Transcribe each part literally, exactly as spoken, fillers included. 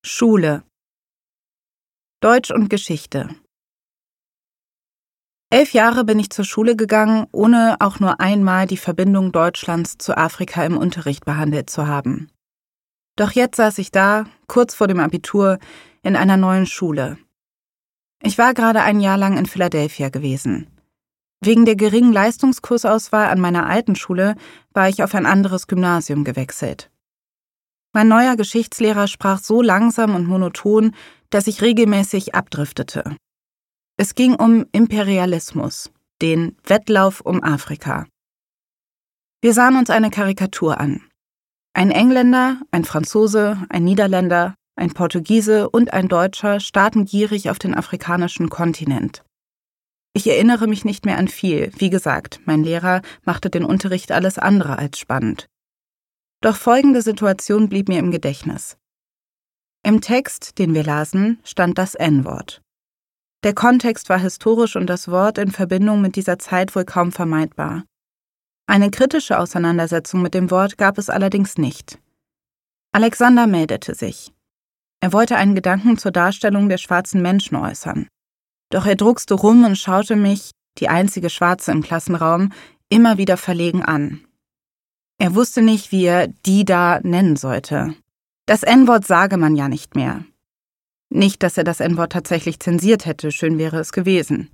Schule. Deutsch und Geschichte. Elf Jahre bin ich zur Schule gegangen, ohne auch nur einmal die Verbindung Deutschlands zu Afrika im Unterricht behandelt zu haben. Doch jetzt saß ich da, kurz vor dem Abitur, in einer neuen Schule. Ich war gerade ein Jahr lang in Philadelphia gewesen. Wegen der geringen Leistungskursauswahl an meiner alten Schule war ich auf ein anderes Gymnasium gewechselt. Mein neuer Geschichtslehrer sprach so langsam und monoton, dass ich regelmäßig abdriftete. Es ging um Imperialismus, den Wettlauf um Afrika. Wir sahen uns eine Karikatur an. Ein Engländer, ein Franzose, ein Niederländer, ein Portugiese und ein Deutscher starrten gierig auf den afrikanischen Kontinent. Ich erinnere mich nicht mehr an viel. Wie gesagt, mein Lehrer machte den Unterricht alles andere als spannend. Doch folgende Situation blieb mir im Gedächtnis. Im Text, den wir lasen, stand das En-Wort. Der Kontext war historisch und das Wort in Verbindung mit dieser Zeit wohl kaum vermeidbar. Eine kritische Auseinandersetzung mit dem Wort gab es allerdings nicht. Alexander meldete sich. Er wollte einen Gedanken zur Darstellung der schwarzen Menschen äußern. Doch er druckste rum und schaute mich, die einzige Schwarze im Klassenraum, immer wieder verlegen an. Er wusste nicht, wie er die da nennen sollte. Das En-Wort sage man ja nicht mehr. Nicht, dass er das En-Wort tatsächlich zensiert hätte, schön wäre es gewesen.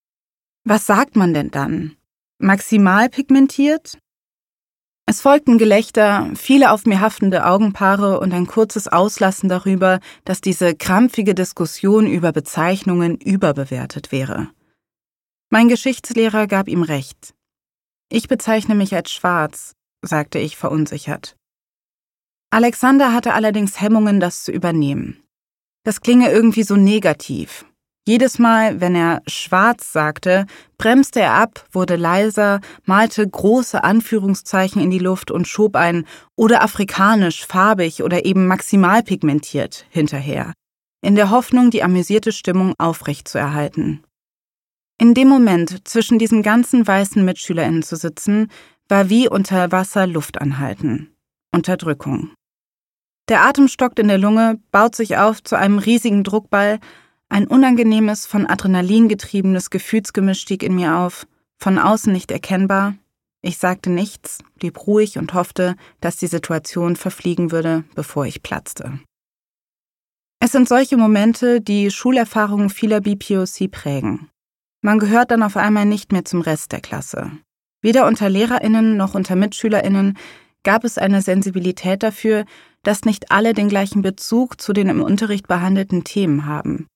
Was sagt man denn dann? Maximal pigmentiert? Es folgten Gelächter, viele auf mir haftende Augenpaare und ein kurzes Auslassen darüber, dass diese krampfige Diskussion über Bezeichnungen überbewertet wäre. Mein Geschichtslehrer gab ihm recht. Ich bezeichne mich als schwarz, sagte ich verunsichert. Alexander hatte allerdings Hemmungen, das zu übernehmen. Das klinge irgendwie so negativ. Jedes Mal, wenn er schwarz sagte, bremste er ab, wurde leiser, malte große Anführungszeichen in die Luft und schob ein oder afrikanisch, farbig oder eben maximal pigmentiert hinterher, in der Hoffnung, die amüsierte Stimmung aufrechtzuerhalten. In dem Moment, zwischen diesen ganzen weißen MitschülerInnen zu sitzen, war wie unter Wasser Luft anhalten. Unterdrückung. Der Atem stockt in der Lunge, baut sich auf zu einem riesigen Druckball. Ein unangenehmes, von Adrenalin getriebenes Gefühlsgemisch stieg in mir auf, von außen nicht erkennbar. Ich sagte nichts, blieb ruhig und hoffte, dass die Situation verfliegen würde, bevor ich platzte. Es sind solche Momente, die Schulerfahrungen vieler B P O C prägen. Man gehört dann auf einmal nicht mehr zum Rest der Klasse. Weder unter LehrerInnen noch unter MitschülerInnen gab es eine Sensibilität dafür, dass nicht alle den gleichen Bezug zu den im Unterricht behandelten Themen haben.